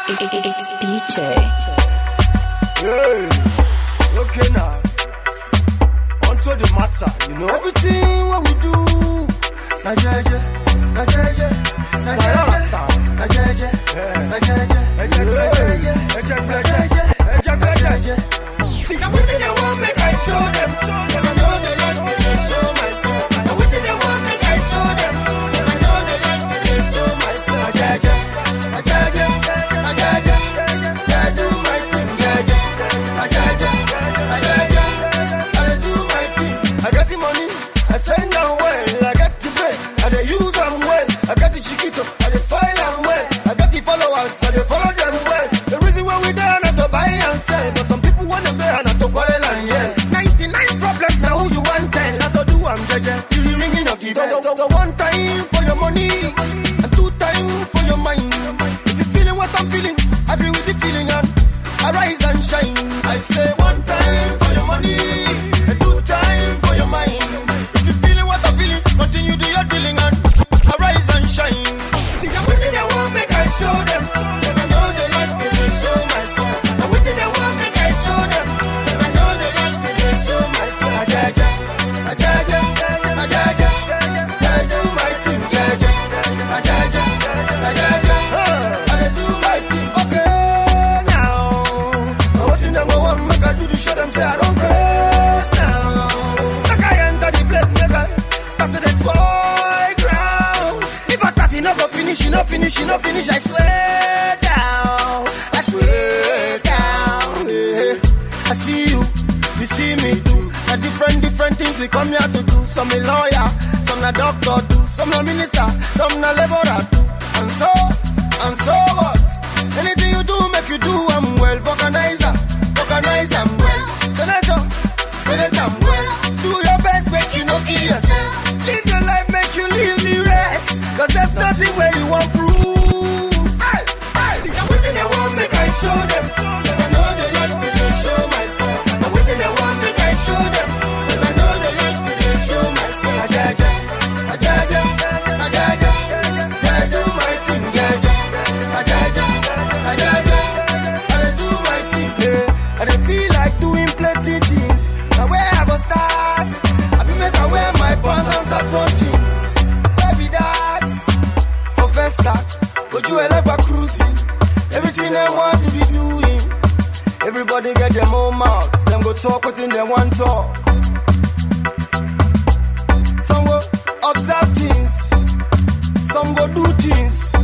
It's PJ. Hey, okay now. On to the matter, you know. Everything what we do, na jeje, na jeje, na jeje, na jeje, na jeje, na jeje. See, everything they want make I show them. Cause I know they like to they show myself. Everything they want make I show them. Cause I know they like to they show myself. Na jeje, na jeje, na jeje. I do my thing, jeje. Na jeje, na jeje. I do my thing. I got the money, I spend them well. I got the bread, I dey use them well. I got the chiquito, I dey spoil them well. I got the followers, I dey follow them well. The reason why we there not to buy and sell, but some people want to pay and not to quarrel and yell. 99 problems now who you want tell, not to do I'm jeje. Feel the ringing of the bell. So one time for your money, and two time for your mind. If you feeling what I'm feeling, agree with the feeling and I rise and shine. I say one time for your money, and two time for your mind. If you feeling what I'm feeling, continue do your dealing and I rise and shine. See, everything they want make I show them. Cause I know they like to they show myself. Everything they want make I show them. Cause I know they like to they show myself. Ajaja, ajaja, ajaja. I do my thing, ajaja, ajaja, ajaja. I do my thing. Okay, now. What in them want make I do the show them say I don't press now. Make I enter the place, make I start to destroy ground. If I start, it no go finish, it no finish, it no finish. I swear down, I swear down. Yeah. I see you see me too. A different things we come here to do. Some a lawyer, some a doctor too, some a minister, some a laborer too. And so what? Anything you do, make you do I'm well. Organize I'm well. Senator I'm well. Do your best, make you no kill yourself. Live your life, make you live the rest. Cause there's nothing where you won't prove. See, everything they want, make I show them. Cause I know they like to they show myself. Everything they want, make I show them. Cause I know they like to they show myself. Ajaja, ajaja, ajaja. I do my thing, ajaja, ajaja, ajaja. I do my thing, yeah. I dey feel like doing plenty things. Now where I go start? I be make I wear my pants and start from things. Baby that, for first start, but you like cruising. Everything I want to be doing. Everybody get their own mouths. Them go talk within their one talk. Some go observe things. Some go do things.